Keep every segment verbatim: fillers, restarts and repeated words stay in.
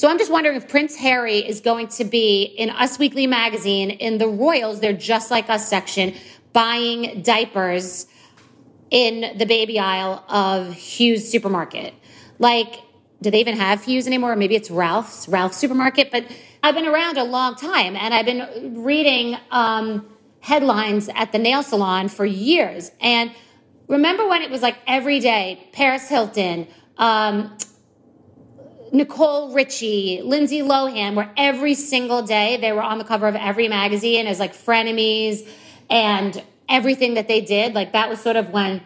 So I'm just wondering if Prince Harry is going to be in Us Weekly magazine in the Royals, they're just like us section, buying diapers in the baby aisle of Hughes Supermarket. Like, do they even have Hughes anymore? Maybe it's Ralph's, Ralph's Supermarket. But I've been around a long time, and I've been reading um, headlines at the nail salon for years. And remember when it was like every day, Paris Hilton, um, Nicole Richie, Lindsay Lohan, where every single day they were on the cover of every magazine as like frenemies and everything that they did. Like that was sort of when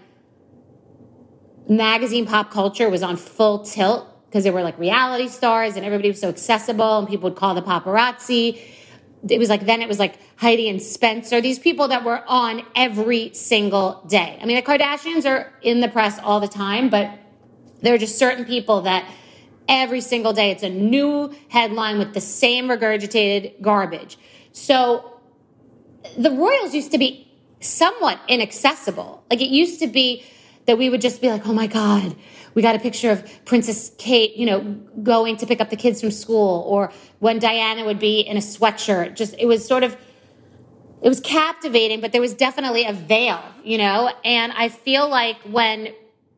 magazine pop culture was on full tilt because they were like reality stars and everybody was so accessible and people would call the paparazzi. It was like, then it was like Heidi and Spencer, these people that were on every single day. I mean, the Kardashians are in the press all the time, but there are just certain people that every single day, it's a new headline with the same regurgitated garbage. So the Royals used to be somewhat inaccessible. Like it used to be that we would just be like, oh my God, we got a picture of Princess Kate, you know, going to pick up the kids from school, or when Diana would be in a sweatshirt. Just, it was sort of, it was captivating, but there was definitely a veil, you know? And I feel like when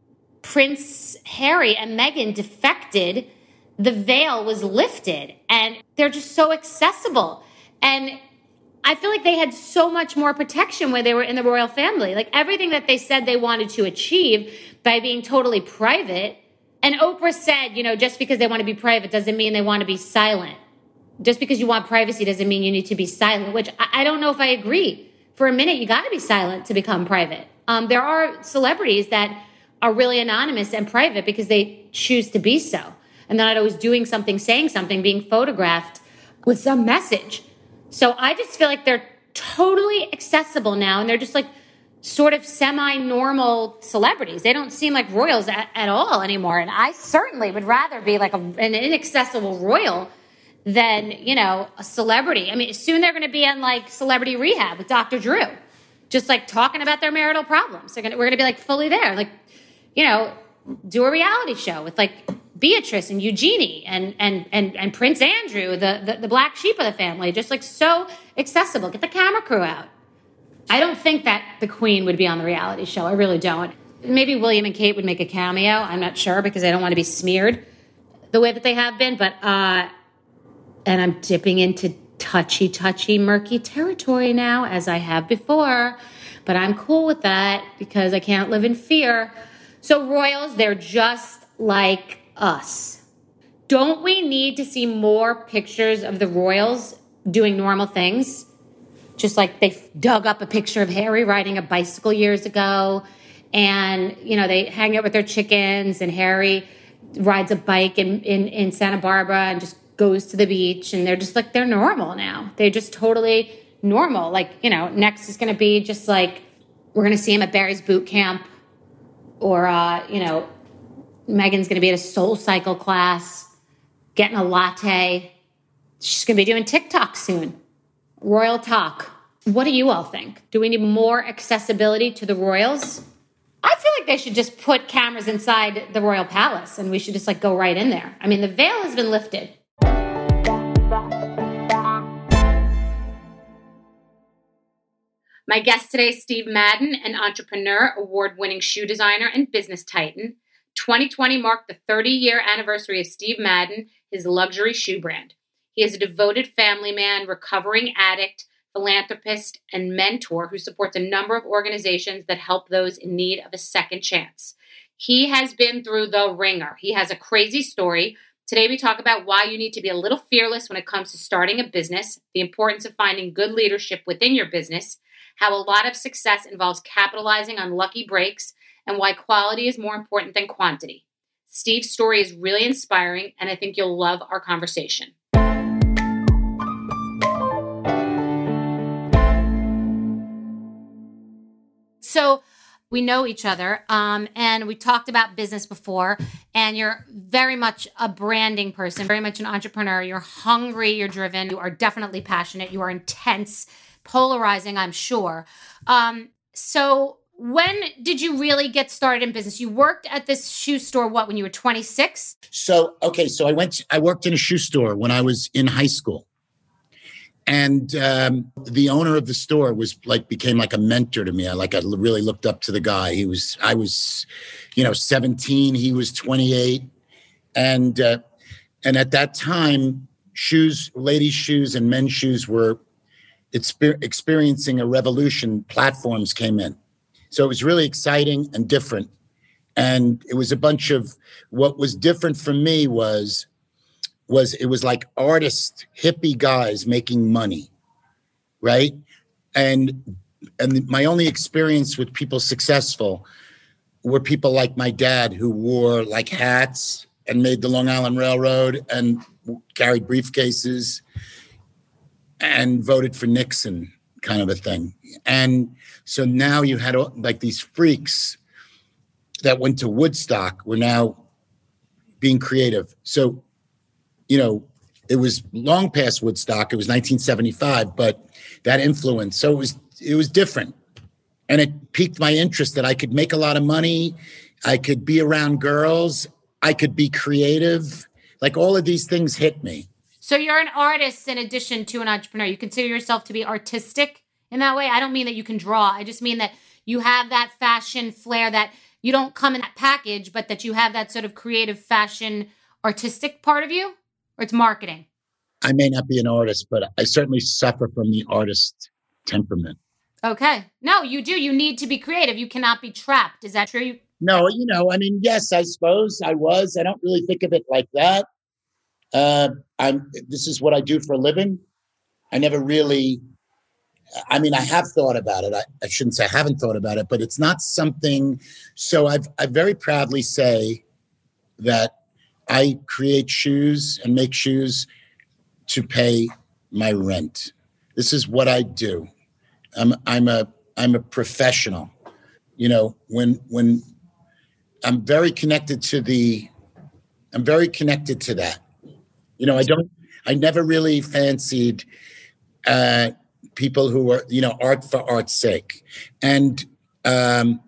Prince Harry and Meghan defected, the veil was lifted and they're just so accessible. And I feel like they had so much more protection when they were in the royal family. Like everything that they said they wanted to achieve by being totally private. And Oprah said, you know, just because they want to be private doesn't mean they want to be silent. Just because you want privacy doesn't mean you need to be silent, which I, I don't know if I agree. For a minute, you got to be silent to become private. Um, there are celebrities that are really anonymous and private because they choose to be so. And they're not always doing something, saying something, being photographed with some message. So I just feel like they're totally accessible now. And they're just like sort of semi-normal celebrities. They don't seem like royals at, at all anymore. And I certainly would rather be like a, an inaccessible royal than, you know, a celebrity. I mean, soon they're going to be on like Celebrity Rehab with Doctor Drew. Just like talking about their marital problems. They're gonna, we're going to be like fully there. Like, you know, do a reality show with like Beatrice and Eugenie and and and, and Prince Andrew, the, the the black sheep of the family, just like so accessible. Get the camera crew out. I don't think that the Queen would be on the reality show. I really don't. Maybe William and Kate would make a cameo. I'm not sure because I don't want to be smeared the way that they have been. But uh, and I'm dipping into touchy, touchy, murky territory now, as I have before. But I'm cool with that because I can't live in fear. So royals, they're just like us. Don't we need to see more pictures of the royals doing normal things? Just like they dug up a picture of Harry riding a bicycle years ago. And, you know, they hang out with their chickens and Harry rides a bike in, in, in Santa Barbara and just goes to the beach. And they're just like, they're normal now. They're just totally normal. Like, you know, next is going to be just like, we're going to see him at Barry's boot camp. Or, uh, you know, Meghan's going to be at a Soul Cycle class, getting a latte. She's going to be doing TikTok soon. Royal talk. What do you all think? Do we need more accessibility to the royals? I feel like they should just put cameras inside the royal palace and we should just like go right in there. I mean, the veil has been lifted. My guest today is Steve Madden, an entrepreneur, award-winning shoe designer, and business titan. twenty twenty marked the thirty-year anniversary of Steve Madden, his luxury shoe brand. He is a devoted family man, recovering addict, philanthropist, and mentor who supports a number of organizations that help those in need of a second chance. He has been through the ringer. He has a crazy story. Today we talk about why you need to be a little fearless when it comes to starting a business, the importance of finding good leadership within your business, how a lot of success involves capitalizing on lucky breaks, and why quality is more important than quantity. Steve's story is really inspiring, and I think you'll love our conversation. So we know each other, um, and we talked about business before, and you're very much a branding person, very much an entrepreneur. You're hungry, you're driven, you are definitely passionate, you are intense, polarizing, I'm sure. Um, so when did you really get started in business? You worked at this shoe store, what, when you were twenty-six? So, okay, so I went, to, I worked in a shoe store when I was in high school. And um, the owner of the store was like, became like a mentor to me. I like, I really looked up to the guy. He was, I was, you know, seventeen, he was twenty-eight. And, uh, and at that time, shoes, ladies' shoes and men's shoes were exper- experiencing a revolution. Platforms came in. So it was really exciting and different. And it was a bunch of, what was different for me was, was it was like artist, hippie guys making money, right? And and my only experience with people successful were people like my dad who wore like hats and made the Long Island Railroad and carried briefcases and voted for Nixon, kind of a thing. And so now you had like these freaks that went to Woodstock were now being creative. So, you know, it was long past Woodstock. It was nineteen seventy-five, but that influence. So it was it was different. And it piqued my interest that I could make a lot of money. I could be around girls. I could be creative. Like all of these things hit me. So you're an artist in addition to an entrepreneur. You consider yourself to be artistic in that way? I don't mean that you can draw. I just mean that you have that fashion flair, that you don't come in that package, but that you have that sort of creative fashion artistic part of you? Or it's marketing? I may not be an artist, but I certainly suffer from the artist temperament. Okay. No, you do. You need to be creative. You cannot be trapped. Is that true? You- no, you know, I mean, yes, I suppose I was. I don't really think of it like that. Uh, I'm. This is what I do for a living. I never really, I mean, I have thought about it. I, I shouldn't say I haven't thought about it, but it's not something. So I've, I very proudly say that I create shoes and make shoes to pay my rent. This is what I do. I'm I'm a I'm a professional. You know, when when I'm very connected to the I'm very connected to that. You know, I don't I never really fancied uh people who are, you know, art for art's sake. And um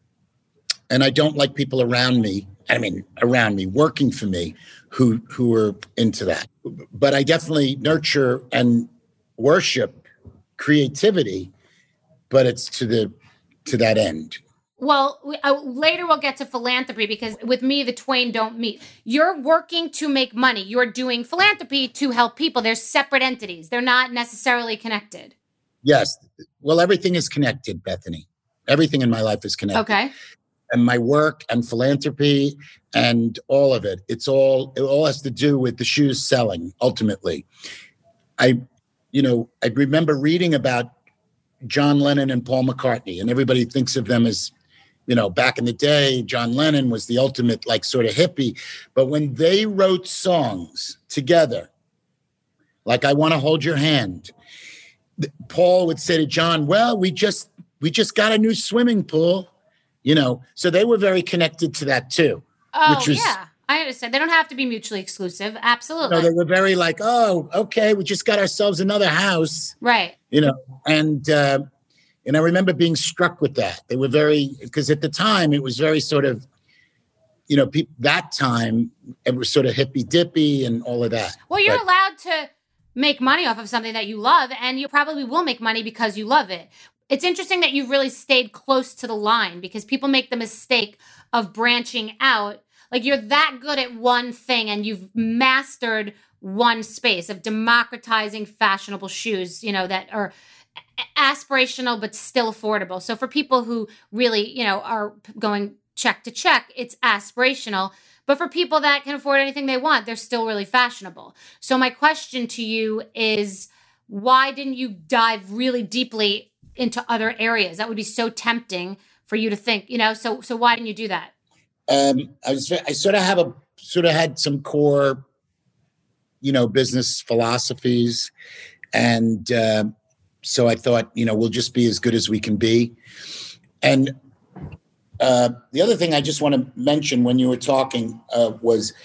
and I don't like people around me. I mean, around me, working for me, who who are into that. But I definitely nurture and worship creativity, but it's to the to that end. Well, we, uh, later we'll get to philanthropy, because with me, the twain don't meet. You're working to make money. You're doing philanthropy to help people. They're separate entities. They're not necessarily connected. Yes. Well, everything is connected, Bethany. Everything in my life is connected. Okay. And my work and philanthropy and all of it, it's all, it all has to do with the shoes selling, ultimately. I, you know, I remember reading about John Lennon and Paul McCartney, and everybody thinks of them as, you know, back in the day, John Lennon was the ultimate, like, sort of hippie. But when they wrote songs together, like I Want to Hold Your Hand, Paul would say to John, well, we just, we just got a new swimming pool. You know, so they were very connected to that too. Oh, which was, yeah. I understand. They don't have to be mutually exclusive. Absolutely. You know, they were very like, oh, okay, we just got ourselves another house. Right. You know, and uh, and I remember being struck with that. They were very, because at the time it was very sort of, you know, pe- that time it was sort of hippy dippy and all of that. Well, you're but, allowed to make money off of something that you love, and you probably will make money because you love it. It's interesting that you've really stayed close to the line, because people make the mistake of branching out. Like, you're that good at one thing and you've mastered one space of democratizing fashionable shoes, you know, that are aspirational but still affordable. So for people who really, you know, are going check to check, it's aspirational. But for people that can afford anything they want, they're still really fashionable. So my question to you is, why didn't you dive really deeply into other areas? That would be so tempting for you to think, you know, so so why didn't you do that? Um, I was, I sort of have a, sort of had some core, you know, business philosophies. And uh, so I thought, you know, we'll just be as good as we can be. And uh, the other thing I just want to mention when you were talking uh, was,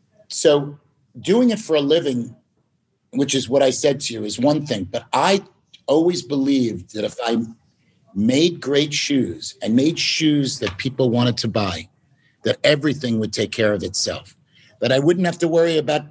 so doing it for a living, which is what I said to you, is one thing, but I always believed that if I made great shoes and made shoes that people wanted to buy, that everything would take care of itself, that I wouldn't have to worry about,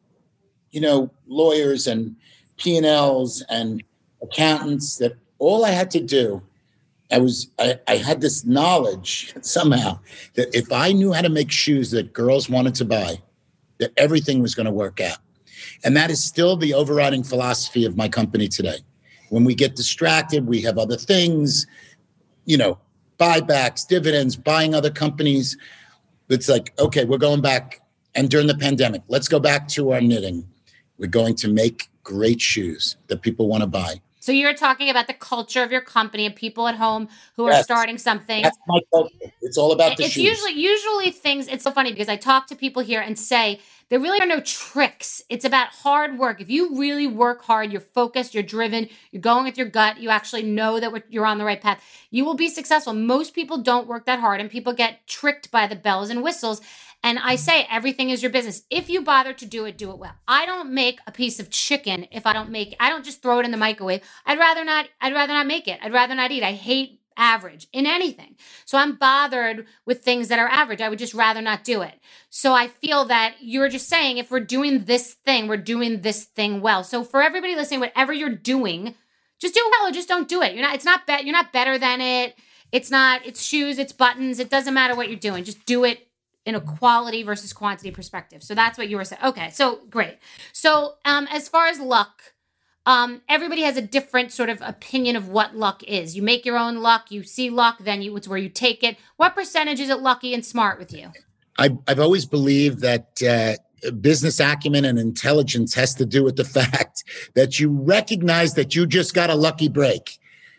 you know, lawyers and P and L's and accountants, that all I had to do, I was, I, I had this knowledge somehow that if I knew how to make shoes that girls wanted to buy, that everything was going to work out. And that is still the overriding philosophy of my company today. When we get distracted, we have other things, you know, buybacks, dividends, buying other companies. It's like, okay, we're going back. And during the pandemic, let's go back to our knitting. We're going to make great shoes that people want to buy. So you're talking about the culture of your company and people at home who Yes. are starting something. That's my culture. It's all about the it's shoes. usually usually things. It's so funny because I talk to people here and say there really are no tricks. It's about hard work. If you really work hard, you're focused, you're driven, you're going with your gut, you actually know that you're on the right path, you will be successful. Most people don't work that hard, and people get tricked by the bells and whistles. And I say everything is your business. If you bother to do it, do it well. I don't make a piece of chicken if I don't make, I don't just throw it in the microwave. I'd rather not, I'd rather not make it. I'd rather not eat. I hate average in anything. So I'm bothered with things that are average. I would just rather not do it. So I feel that you're just saying, if we're doing this thing, we're doing this thing well. So for everybody listening, whatever you're doing, just do it well or just don't do it. You're not, it's not bet, you're not better than it. It's not, it's shoes, it's buttons. It doesn't matter what you're doing. Just do it in a quality versus quantity perspective. So that's what you were saying. Okay, so great. So um, as far as luck, um, everybody has a different sort of opinion of what luck is. You make your own luck, you see luck, then you, it's where you take it. What percentage is it lucky and smart with you? I, I've always believed that uh, business acumen and intelligence has to do with the fact that you recognize that you just got a lucky break,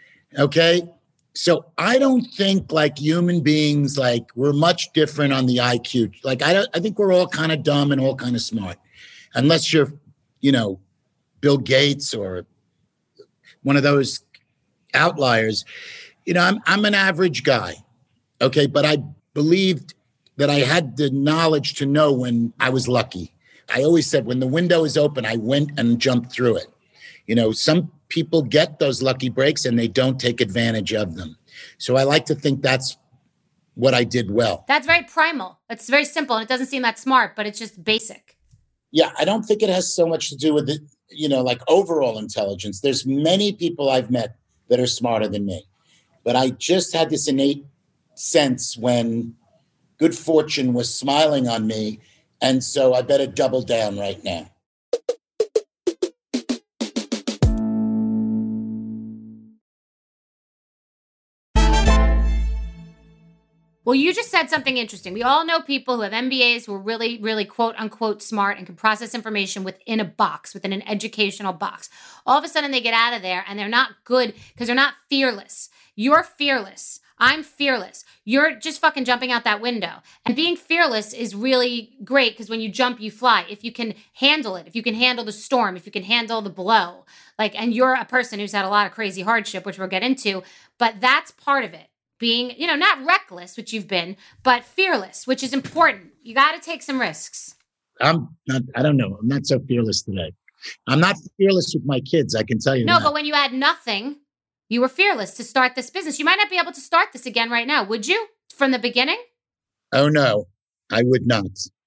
okay? So I don't think like human beings, like we're much different on the I Q. Like I don't, I think we're all kind of dumb and all kind of smart, unless you're, you know, Bill Gates or one of those outliers. You know, I'm I'm an average guy, okay, but I believed that I had the knowledge to know when I was lucky. I always said when the window is open, I went and jumped through it. You know, some people get those lucky breaks and they don't take advantage of them. So I like to think that's what I did well. That's very primal. It's very simple, and it doesn't seem that smart, but it's just basic. Yeah, I don't think it has so much to do with it, you know, like overall intelligence. There's many people I've met that are smarter than me, but I just had this innate sense when good fortune was smiling on me, and so I better double down right now. Well, you just said something interesting. We all know people who have M B As who are really, really quote unquote smart and can process information within a box, within an educational box. All of a sudden they get out of there and they're not good because they're not fearless. You're fearless. I'm fearless. You're just fucking jumping out that window. And being fearless is really great because when you jump, you fly. If you can handle it, if you can handle the storm, if you can handle the blow, like, and you're a person who's had a lot of crazy hardship, which we'll get into, but that's part of it. Being, you know, not reckless, which you've been, but fearless, which is important. You got to take some risks. I'm not, I don't know. I'm not so fearless today. I'm not fearless with my kids. I can tell you No, that. but when you had nothing, you were fearless to start this business. You might not be able to start this again right now. Would you? From the beginning? Oh, no, I would not.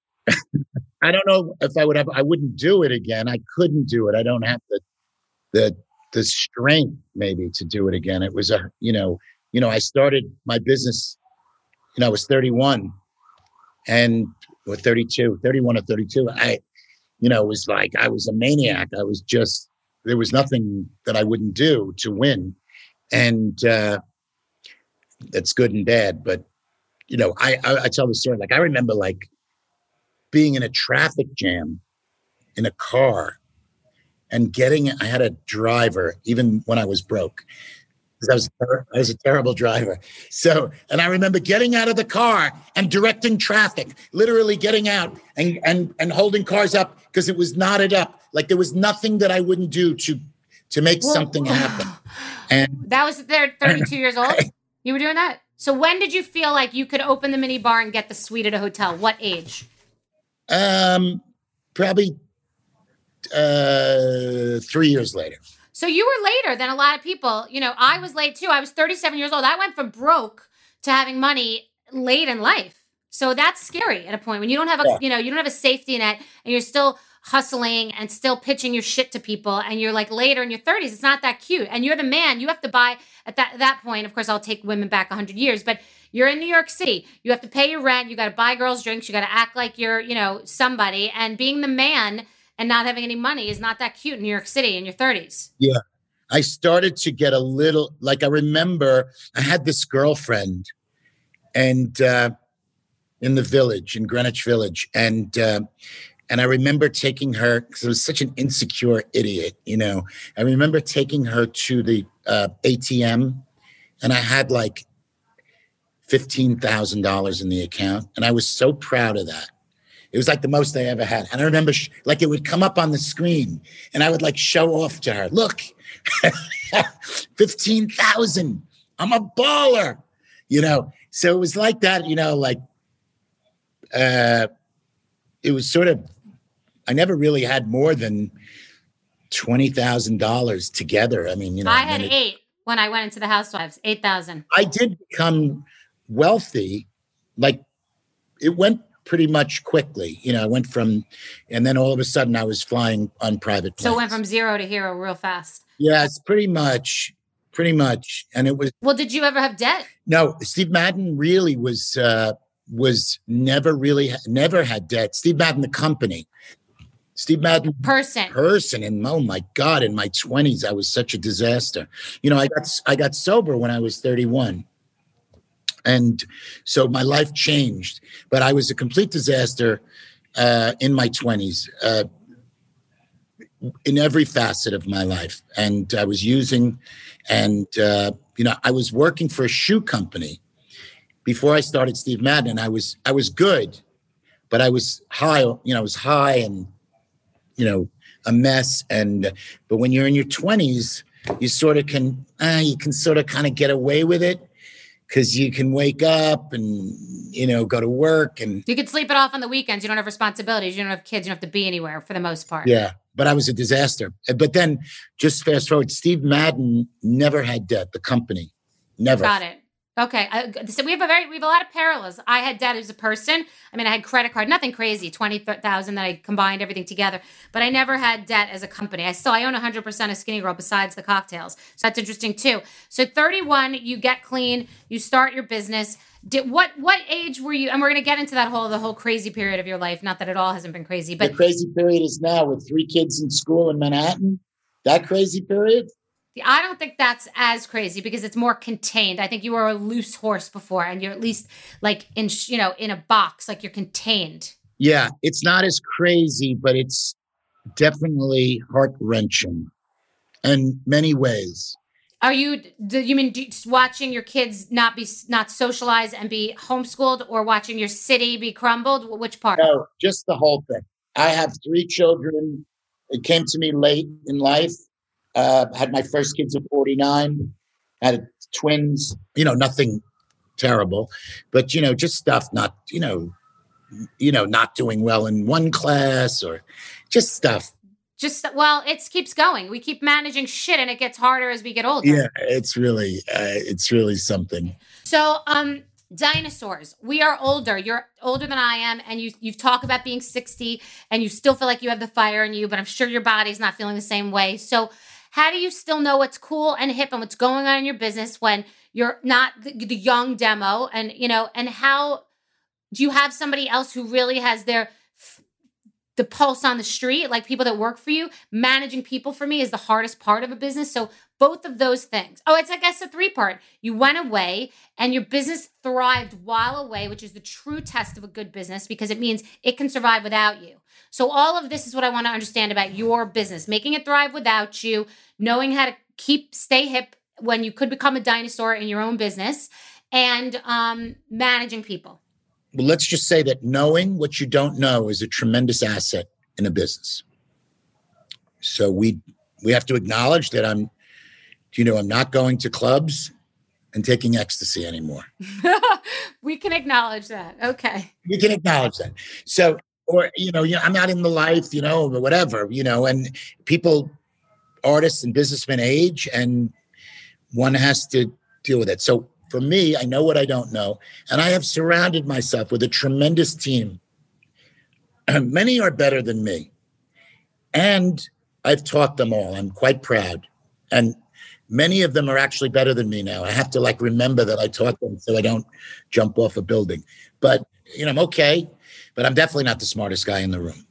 I don't know if I would have, I wouldn't do it again. I couldn't do it. I don't have the, the, the strength maybe to do it again. It was a, you know, You know, I started my business, you know, I was thirty-one and or thirty-two, thirty-one or thirty-two. I, you know, it was like I was a maniac. I was just, there was nothing that I wouldn't do to win. And uh, that's good and bad. But, you know, I, I, I tell the story, like I remember like being in a traffic jam in a car and getting, I had a driver even when I was broke. I was, I was a terrible driver. So, and I remember getting out of the car and directing traffic, literally getting out and, and, and holding cars up because it was knotted up. Like there was nothing that I wouldn't do to, to make well, something happen. And that was there thirty-two years old. You were doing that. So when did you feel like you could open the mini bar and get the suite at a hotel? What age? Um, probably uh, three years later. So you were later than a lot of people. You know, I was late too. I was thirty-seven years old. I went from broke to having money late in life. So that's scary at a point when you don't have a, Yeah. you know, you don't have a safety net and you're still hustling and still pitching your shit to people. And you're like later in your thirties, it's not that cute. And you're the man, you have to buy at that, that point. Of course, I'll take women back a hundred years, but you're in New York City. You have to pay your rent. You got to buy girls drinks. You got to act like you're, you know, somebody, and being the man and not having any money is not that cute in New York City in your thirties. Yeah. I started to get a little, like, I remember I had this girlfriend and uh, in the village, in Greenwich Village. And, uh, and I remember taking her, because I was such an insecure idiot, you know, I remember taking her to the uh, A T M, and I had like fifteen thousand dollars in the account. And I was so proud of that. It was like the most I ever had. And I remember sh- like it would come up on the screen and I would like show off to her, look, fifteen thousand, I'm a baller, you know? So it was like that, you know, like, uh, it was sort of, I never really had more than twenty thousand dollars together. I mean, you know. I had it, eight when I went into the Housewives, eight thousand. I did become wealthy. Like it went pretty much quickly. You know, I went from, and then all of a sudden I was flying on private planes. So it went from zero to hero real fast. Yes, pretty much, pretty much. And it was. Well, did you ever have debt? No, Steve Madden really was, uh, was never really, never had debt. Steve Madden, the company. Steve Madden person person and oh my God, in my twenties I was such a disaster. You know, I got I got sober when I was thirty-one, and so my life changed. But I was a complete disaster uh, in my twenties, uh, in every facet of my life, and I was using, and uh, you know, I was working for a shoe company before I started Steve Madden, and I was I was good, but I was high. You know, I was high and. You know, a mess. And, but when you're in your twenties, you sort of can, uh, you can sort of kind of get away with it because you can wake up and, you know, go to work and. You could sleep it off on the weekends. You don't have responsibilities. You don't have kids. You don't have to be anywhere for the most part. Yeah. But I was a disaster. But then just fast forward, Steve Madden never had debt, the company. Never. Got it. Okay. Uh, so we have a very, we have a lot of parallels. I had debt as a person. I mean, I had credit card, nothing crazy, twenty thousand that I combined everything together, but I never had debt as a company. I still, I own one hundred percent of Skinny Girl besides the cocktails. So that's interesting too. So thirty-one, you get clean, you start your business. Did what, what age were you? And we're going to get into that whole, the whole crazy period of your life. Not that it all hasn't been crazy, but the crazy period is now with three kids in school in Manhattan. That crazy period. I don't think that's as crazy because it's more contained. I think you were a loose horse before and you're at least like in, you know, in a box, like you're contained. Yeah, it's not as crazy, but it's definitely heart-wrenching in many ways. Are you, do you mean just watching your kids not be, not socialize and be homeschooled, or watching your city be crumbled? Which part? No, just the whole thing. I have three children. It came to me late in life. Uh, had my first kids at forty-nine, had twins, you know, nothing terrible, but, you know, just stuff not, you know, you know, not doing well in one class or just stuff. Just, well, it keeps going. We keep managing shit and it gets harder as we get older. Yeah, it's really, uh, it's really something. So, um, dinosaurs. We are older. You're older than I am, and you you've talked about being sixty, and you still feel like you have the fire in you, but I'm sure your body's not feeling the same way. So how do you still know what's cool and hip and what's going on in your business when you're not the, the young demo? And, you know, and how do you have somebody else who really has their the pulse on the street, like people that work for you? Managing people for me is the hardest part of a business. So both of those things. Oh, it's, I guess, a three part. You went away and your business thrived while away, which is the true test of a good business because it means it can survive without you. So all of this is what I want to understand about your business, making it thrive without you, knowing how to keep, stay hip when you could become a dinosaur in your own business, and um, managing people. Well, let's just say that knowing what you don't know is a tremendous asset in a business. So we we have to acknowledge that I'm, you know, I'm not going to clubs and taking ecstasy anymore. We can acknowledge that. Okay. We can acknowledge that. So, or, you know, you know, I'm not in the life, you know, or whatever, you know, and people artists and businessmen age, and one has to deal with it. So for me, I know what I don't know. And I have surrounded myself with a tremendous team. Many are better than me. And I've taught them all. I'm quite proud. And many of them are actually better than me now. I have to like remember that I taught them so I don't jump off a building. But, you know, I'm okay. But I'm definitely not the smartest guy in the room.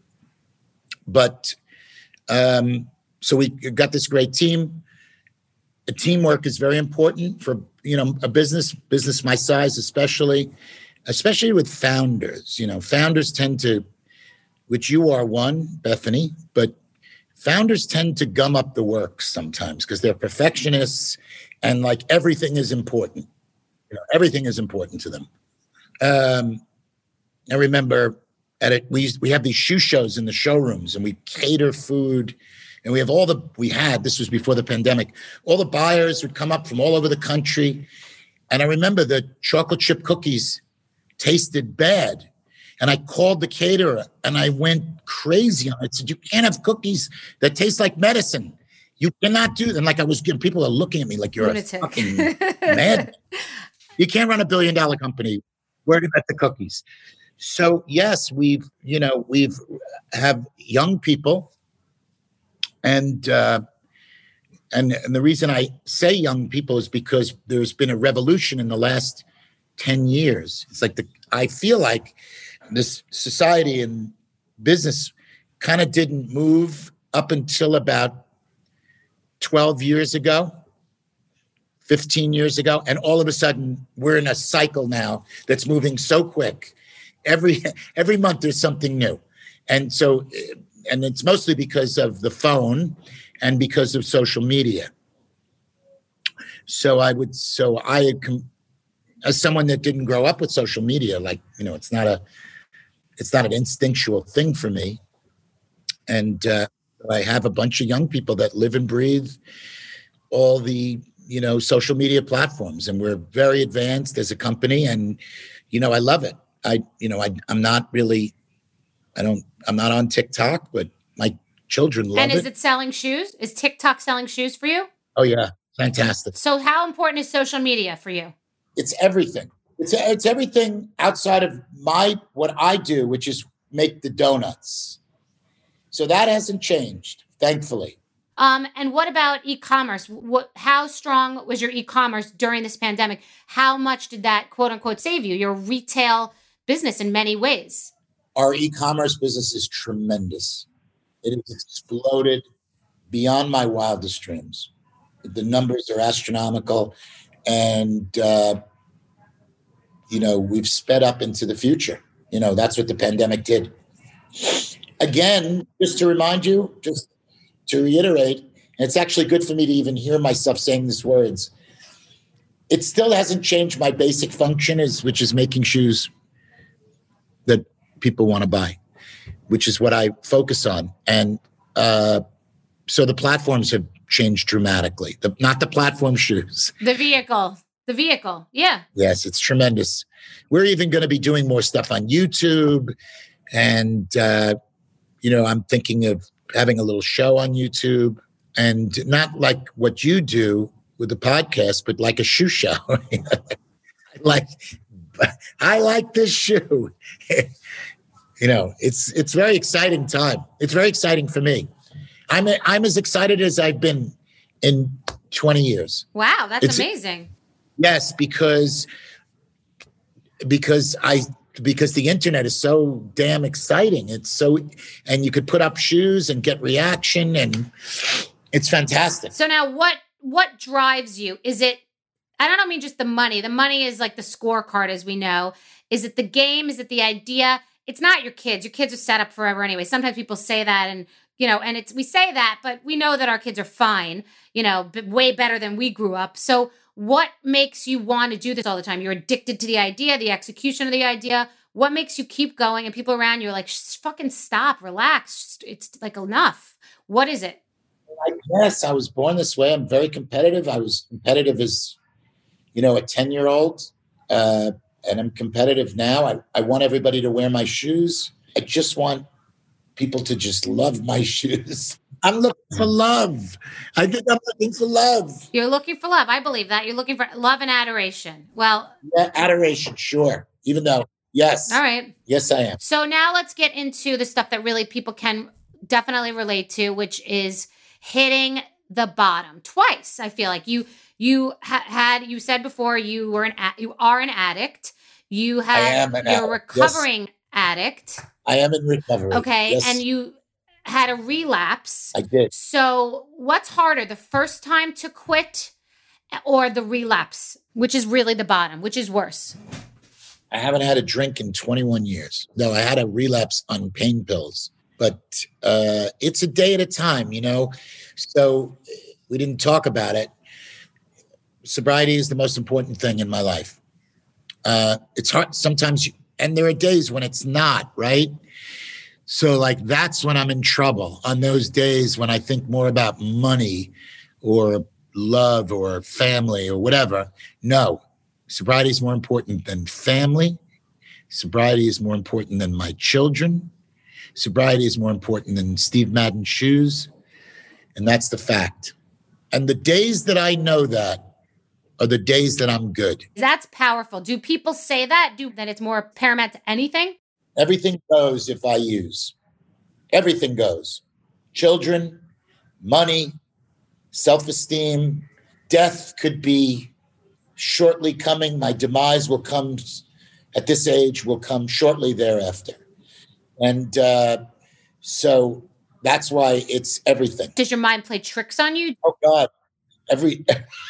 But um, so we got this great team. The teamwork is very important for, you know, a business, business my size, especially, especially with founders. You know, founders tend to, which you are one, Bethany, but founders tend to gum up the works sometimes because they're perfectionists and like everything is important. You know, everything is important to them. Um, I remember at it, we used, we have these shoe shows in the showrooms and we cater food and we have all the, we had, this was before the pandemic, all the buyers would come up from all over the country. And I remember the chocolate chip cookies tasted bad. And I called the caterer and I went crazy on it. I said, you can't have cookies that taste like medicine. You cannot do that. And like I was getting, people are looking at me like you're Lunatic. A fucking mad. You can't run a billion dollar company worried about the cookies. So yes, we've, you know, we've have young people and, uh, and, and the reason I say young people is because there's been a revolution in the last ten years. It's like the, I feel like this society and business kind of didn't move up until about twelve years ago, fifteen years ago. And all of a sudden we're in a cycle now that's moving so quick. Every, every month there's something new. And so, and it's mostly because of the phone and because of social media. So I would, so I, as someone that didn't grow up with social media, like, you know, it's not a, it's not an instinctual thing for me. And uh, I have a bunch of young people that live and breathe all the, you know, social media platforms. And we're very advanced as a company. And, you know, I love it. I, you know, I, I'm not really, I don't, I'm not on TikTok, but my children love it. And is it. it selling shoes? Is TikTok selling shoes for you? Oh, yeah. Fantastic. So how important is social media for you? It's everything. It's it's everything outside of my what I do, which is make the donuts. So that hasn't changed, thankfully. Um, and what about e-commerce? What, how strong was your e-commerce during this pandemic? How much did that quote unquote save you? Your retail business in many ways. Our e-commerce business is tremendous. It has exploded beyond my wildest dreams. The numbers are astronomical, and uh, you know, we've sped up into the future. You know, that's what the pandemic did. Again, just to remind you, just to reiterate, and it's actually good for me to even hear myself saying these words. It still hasn't changed my basic function, is which is making shoes that people want to buy, which is what I focus on. And uh, so the platforms have changed dramatically. The, not the platform shoes. The vehicle. The vehicle. Yeah. Yes, it's tremendous. We're even going to be doing more stuff on YouTube. And, uh, you know, I'm thinking of having a little show on YouTube, and not like what you do with the podcast, but like a shoe show. Like, I like this shoe. You know, it's it's very exciting time. It's very exciting for me. I'm a, I'm as excited as I've been in twenty years. Wow, that's it's, amazing. Yes, because because I because the internet is so damn exciting. It's so, and you could put up shoes and get reaction, and it's fantastic. So now what what drives you? Is it, I don't mean just the money. The money is like the scorecard, as we know. Is it the game? Is it the idea? It's not your kids. Your kids are set up forever anyway. Sometimes people say that, and you know, and it's, we say that, but we know that our kids are fine, you know, b- way better than we grew up. So what makes you want to do this all the time? You're addicted to the idea, the execution of the idea. What makes you keep going? And people around you are like, fucking stop, relax. It's like enough. What is it? I guess I was born this way. I'm very competitive. I was competitive as, you know, a ten-year-old, uh, and I'm competitive now. I, I want everybody to wear my shoes. I just want people to just love my shoes. I'm looking for love. I think I'm looking for love. You're looking for love. I believe that. You're looking for love and adoration. Well, yeah, adoration, sure. Even though, yes. All right. Yes, I am. So now let's get into the stuff that really people can definitely relate to, which is hitting the bottom twice. I feel like you you ha- had you said before you were an a- you are an addict. You had I am an you're a addict. recovering Yes. addict. I am in recovery. Okay, Yes. and you had a relapse. I did. So what's harder, the first time to quit or the relapse, which is really the bottom, which is worse? I haven't had a drink in twenty-one years. No, I had a relapse on pain pills, but uh, it's a day at a time, you know? So we didn't talk about it. Sobriety is the most important thing in my life. Uh, it's hard sometimes, you, and there are days when it's not, right? So like, that's when I'm in trouble, on those days when I think more about money or love or family or whatever. No, sobriety is more important than family. Sobriety is more important than my children. Sobriety is more important than Steve Madden's shoes. And that's the fact. And the days that I know that are the days that I'm good. That's powerful. Do people say that? Do that it's more paramount to anything? Everything goes if I use. Everything goes. Children, money, self-esteem. Death could be shortly coming. My demise will come at this age, will come shortly thereafter. And uh, so that's why it's everything. Does your mind play tricks on you? Oh, God. Every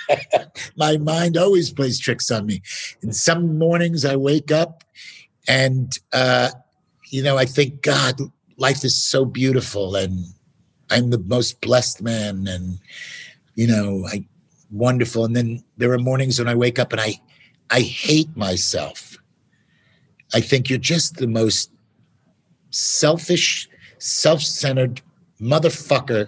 my mind always plays tricks on me. And some mornings I wake up and, uh, you know, I think, God, life is so beautiful and I'm the most blessed man and, you know, I wonderful. And then there are mornings when I wake up and I, I hate myself. I think you're just the most selfish, self-centered motherfucker.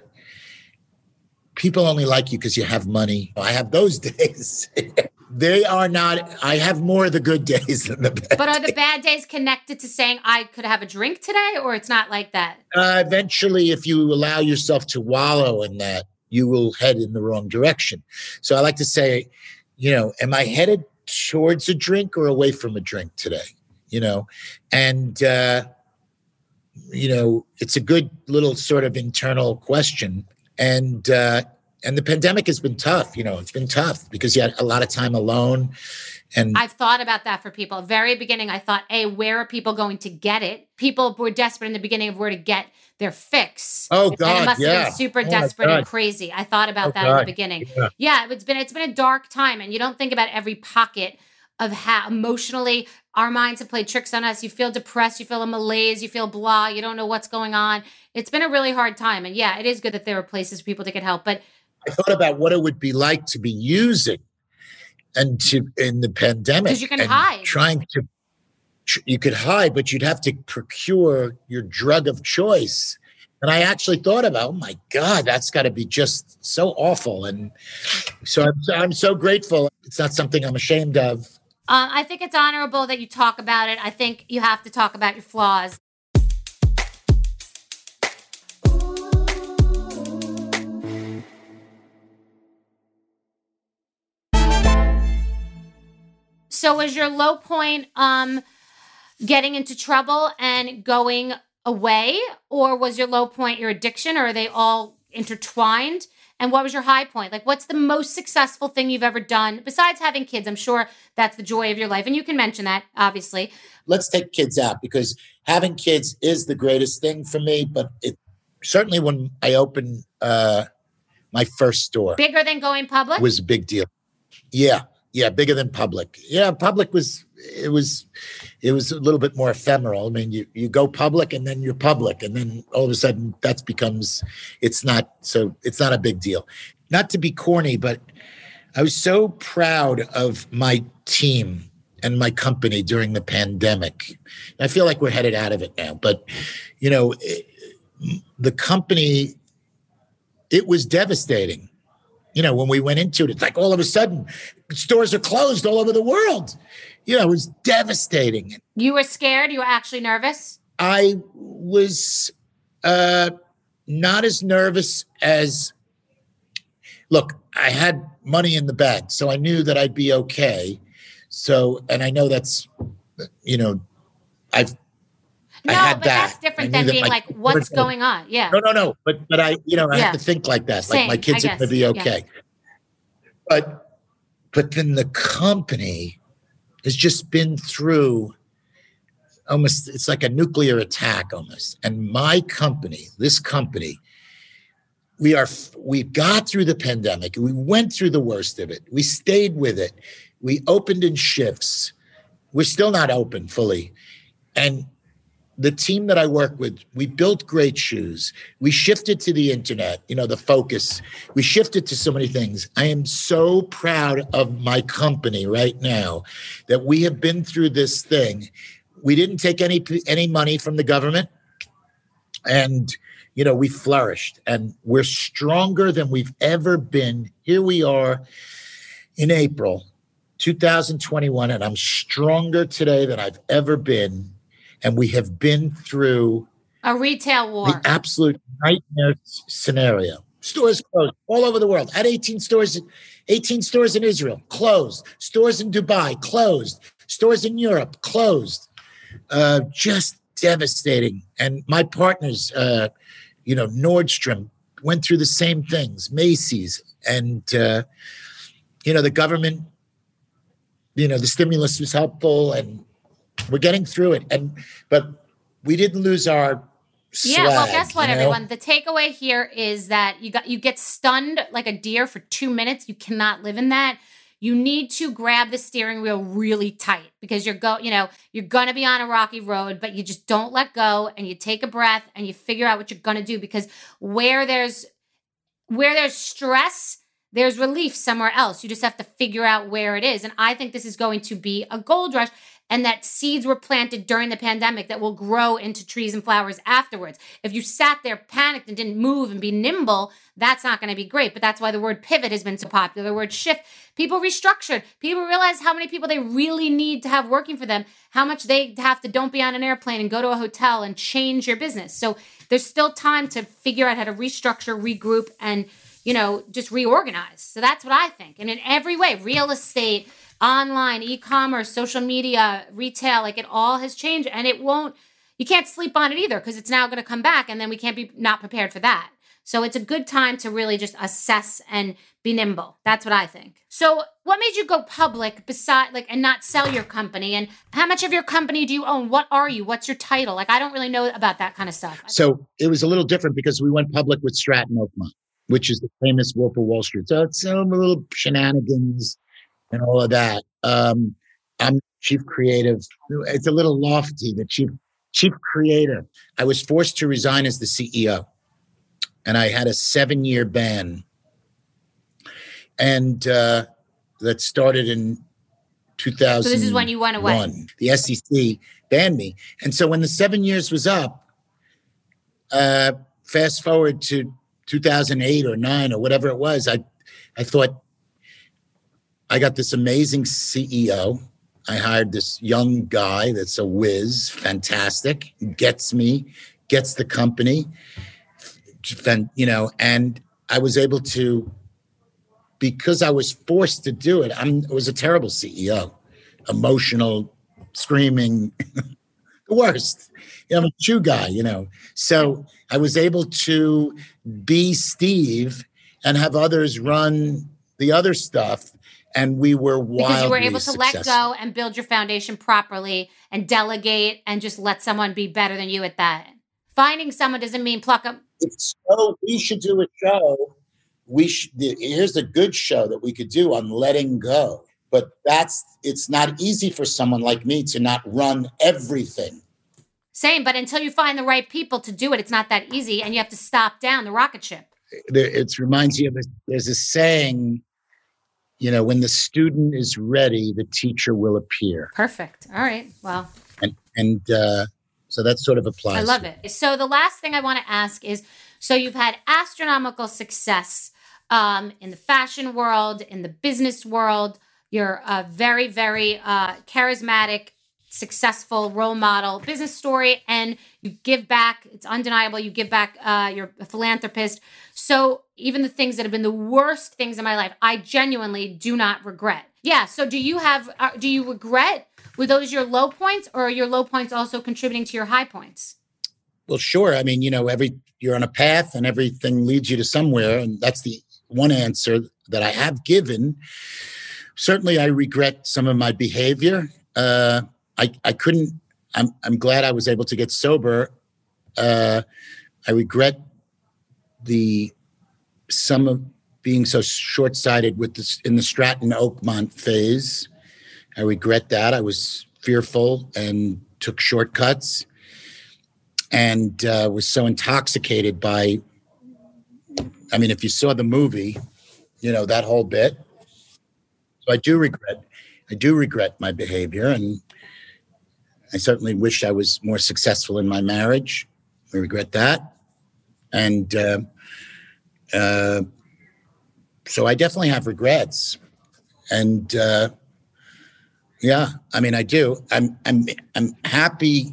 People only like you because you have money. I have those days. They are not, I have more of the good days than the bad. But are the bad days connected to saying I could have a drink today, or it's not like that? Uh, eventually, if you allow yourself to wallow in that, you will head in the wrong direction. So I like to say, you know, am I headed towards a drink or away from a drink today? You know, and, uh, you know, it's a good little sort of internal question. And uh, and the pandemic has been tough. You know, it's been tough because you had a lot of time alone. And I've thought about that for people. Very beginning, I thought, hey, where are people going to get it? People were desperate in the beginning of where to get their fix. Oh, God, and it must yeah. have been super Oh, desperate my and God. crazy. I thought about Oh, that God. in the beginning. Yeah. Yeah, it's been it's been a dark time, and you don't think about every pocket of how emotionally our minds have played tricks on us. You feel depressed, you feel a malaise, you feel blah, you don't know what's going on. It's been a really hard time. And yeah, it is good that there are places for people to get help. But I thought about what it would be like to be using and to in the pandemic. 'Cause you can and hide. Trying to, tr- you could hide, but you'd have to procure your drug of choice. And I actually thought about, oh my God, that's got to be just so awful. And so I'm, I'm so grateful. It's not something I'm ashamed of. um, I think it's honorable that you talk about it. I think you have to talk about your flaws. So was your low point um, getting into trouble and going away? Or was your low point your addiction? Or are they all intertwined? And what was your high point? Like, what's the most successful thing you've ever done besides having kids? I'm sure that's the joy of your life. And you can mention that, obviously. Let's take kids out because having kids is the greatest thing for me. But it certainly when I opened uh, my first store, Bigger than going public? was a big deal. Yeah. Yeah. Bigger than public. Yeah. Public was, it was, it was a little bit more ephemeral. I mean, you, you go public and then you're public and then all of a sudden that becomes, it's not, so it's not a big deal. Not to be corny, but I was so proud of my team and my company during the pandemic. I feel like we're headed out of it now, but you know, it, the company, it was devastating. You know, when we went into it, it's like all of a sudden stores are closed all over the world. You know, it was devastating. You were scared? You were actually nervous? I was, uh, not as nervous as, look, I had money in the bank, so I knew that I'd be okay. So, and I know that's, you know, I've, no, I had but that. that's different I knew than that being my like, kids what's were gonna- going on? Yeah. No, no, no. But, but I, you know, I Yeah. have to think like that. Same, like my kids I are going to be guess. okay. But, but then the company has just been through almost, it's like a nuclear attack almost. And my company, this company, we are, we got through the pandemic. We went through the worst of it. We stayed with it. We opened in shifts. We're still not open fully. And the team that I work with, we built great shoes. We shifted to the internet, you know, the focus. We shifted to so many things. I am so proud of my company right now that we have been through this thing. We didn't take any any money from the government. And, you know, we flourished. And we're stronger than we've ever been. Here we are in April two thousand twenty-one, and I'm stronger today than I've ever been. And we have been through a retail war, the absolute nightmare scenario. Stores closed all over the world. I had eighteen stores, eighteen stores in Israel, closed. Stores in Dubai, closed. Stores in Europe, closed. Uh, just devastating. And my partners, uh, you know, Nordstrom went through the same things, Macy's. And, uh, you know, the government, you know, the stimulus was helpful and we're getting through it. And, but we didn't lose our swag. Yeah, well, guess what, you know? everyone? The takeaway here is that you got you get stunned like a deer for two minutes. You cannot live in that. You need to grab the steering wheel really tight because you're go, you know, you're gonna be on a rocky road, but you just don't let go and you take a breath and you figure out what you're gonna do because where there's where there's stress, there's relief somewhere else. You just have to figure out where it is. And I think this is going to be a gold rush. And that seeds were planted during the pandemic that will grow into trees and flowers afterwards. If you sat there panicked and didn't move and be nimble, that's not going to be great. But that's why the word pivot has been so popular. The word shift. People restructured. People realize how many people they really need to have working for them, how much they have to don't be on an airplane and go to a hotel and change your business. So there's still time to figure out how to restructure, regroup, and, you know, just reorganize. So that's what I think. And in every way, real estate, online, e-commerce, social media, retail, like it all has changed and it won't, you can't sleep on it either because it's now going to come back and then we can't be not prepared for that. So it's a good time to really just assess and be nimble. That's what I think. So what made you go public beside like and not sell your company? And how much of your company do you own? What are you? What's your title? Like, I don't really know about that kind of stuff. So it was a little different because we went public with Stratton Oakmont, which is the famous Wolf of Wall Street. So it's some little shenanigans and all of that. Um, I'm chief creative. It's a little lofty, the chief chief creative. I was forced to resign as the C E O, and I had a seven-year ban, and uh, that started in two thousand. So this is when you went away. The S E C banned me, and so when the seven years was up, uh, fast forward to two thousand eight or nine or whatever it was, I I thought, I got this amazing C E O. I hired this young guy that's a whiz, fantastic, gets me, gets the company, you know, and I was able to, because I was forced to do it, I'm, I was a terrible C E O, emotional, screaming, the worst. You know, I'm a shoe guy, you know. So I was able to be Steve and have others run the other stuff. And we were wildly because you were able to successful. let go and build your foundation properly and delegate and just let someone be better than you at that. Finding someone doesn't mean pluck them. It's so we should do a show. We should, here's a good show that we could do on letting go. But that's it's not easy for someone like me to not run everything. Same, but until you find the right people to do it, it's not that easy, and you have to stop down the rocket ship. It reminds you of a, there's a saying. You know, when the student is ready, the teacher will appear. Perfect. All right. Well. And and uh, so that sort of applies. I love it. So the last thing I want to ask is, so you've had astronomical success um, in the fashion world, in the business world. You're a very, very uh, charismatic successful role model business story, and you give back. It's undeniable. You give back. Uh, you're a philanthropist. So even the things that have been the worst things in my life, I genuinely do not regret. Yeah. So do you have, uh, do you regret, were those your low points, or are your low points also contributing to your high points? Well, sure. I mean, you know, every, you're on a path and everything leads you to somewhere. And that's the one answer that I have given. Certainly I regret some of my behavior. Uh, I, I couldn't, I'm, I'm glad I was able to get sober. Uh, I regret the, some of being so short-sighted with this in the Stratton Oakmont phase. I regret that. I was fearful and took shortcuts and uh, was so intoxicated by, I mean, if you saw the movie, you know, that whole bit. So I do regret, I do regret my behavior, and I certainly wish I was more successful in my marriage. I regret that. And uh, uh, so I definitely have regrets. And uh, yeah, I mean, I do. I'm, I'm, I'm happy.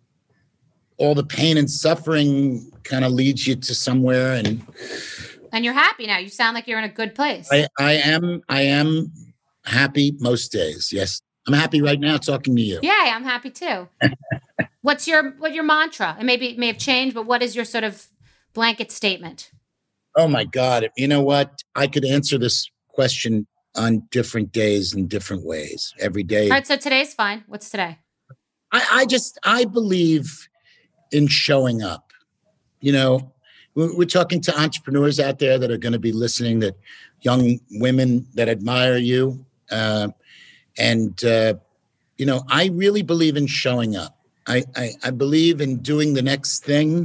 All the pain and suffering kind of leads you to somewhere, and and you're happy now. You sound like you're in a good place. I, I am. I am happy most days. Yes, I'm happy right now talking to you. Yeah, I'm happy too. What's your what your mantra? And maybe it may have changed, but what is your sort of blanket statement? Oh my God! You know what? I could answer this question on different days in different ways. Every day. All right. So today's fine. What's today? I, I just I believe in showing up. You know, we're, we're talking to entrepreneurs out there that are going to be listening, that young women that admire you. Uh, and, uh, you know, I really believe in showing up. I, I, I believe in doing the next thing.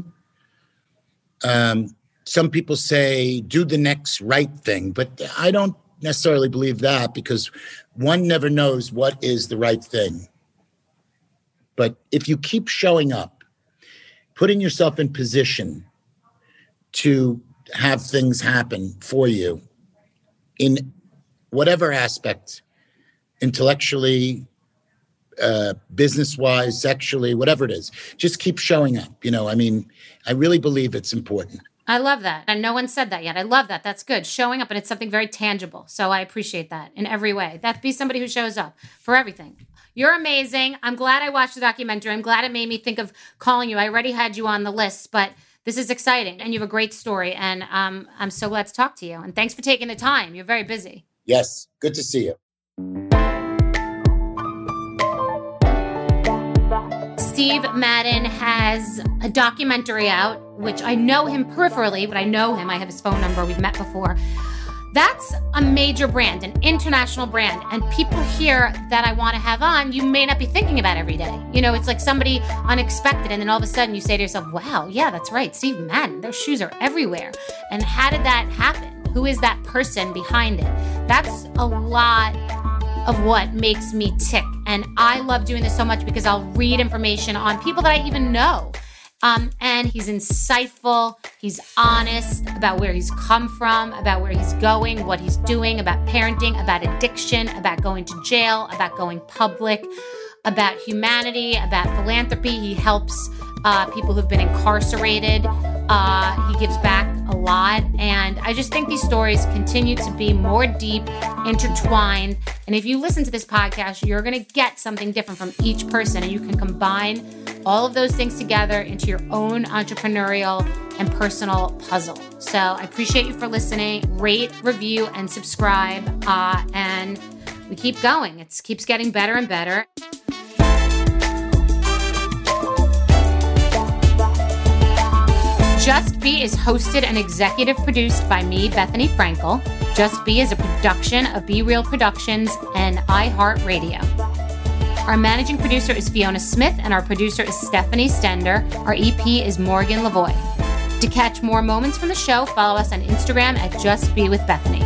Um, some people say do the next right thing, but I don't necessarily believe that, because one never knows what is the right thing. But if you keep showing up, putting yourself in position to have things happen for you in whatever aspect, intellectually, uh, business-wise, sexually, whatever it is, just keep showing up. You know, I mean, I really believe it's important. I love that. And no one said that yet. I love that. That's good. Showing up, and it's something very tangible. So I appreciate that in every way. That be somebody who shows up for everything. You're amazing. I'm glad I watched the documentary. I'm glad it made me think of calling you. I already had you on the list, but this is exciting. And you have a great story. And um, I'm so glad to talk to you. And thanks for taking the time. You're very busy. Yes. Good to see you. Steve Madden has a documentary out, which I know him peripherally, but I know him. I have his phone number. We've met before. That's a major brand, an international brand. And people here that I want to have on, you may not be thinking about every day. You know, it's like somebody unexpected. And then all of a sudden you say to yourself, wow, yeah, that's right. Steve Madden, those shoes are everywhere. And how did that happen? Who is that person behind it? That's a lot of what makes me tick. And I love doing this so much because I'll read information on people that I even know. Um, and he's insightful, he's honest about where he's come from, about where he's going, what he's doing, about parenting, about addiction, about going to jail, about going public, about humanity, about philanthropy. He helps uh, people who've been incarcerated. Uh, he gives back a lot. And I just think these stories continue to be more deep, intertwined. And if you listen to this podcast, you're going to get something different from each person. And you can combine all of those things together into your own entrepreneurial and personal puzzle. So I appreciate you for listening. Rate, review, and subscribe. Uh, and we keep going. It keeps getting better and better. Just Be is hosted and executive produced by me, Bethany Frankel. Just Be is a production of Be Real Productions and iHeartRadio. Our managing producer is Fiona Smith, and our producer is Stephanie Stender. Our E P is Morgan Lavoie. To catch more moments from the show, follow us on Instagram at Just Be with Bethany.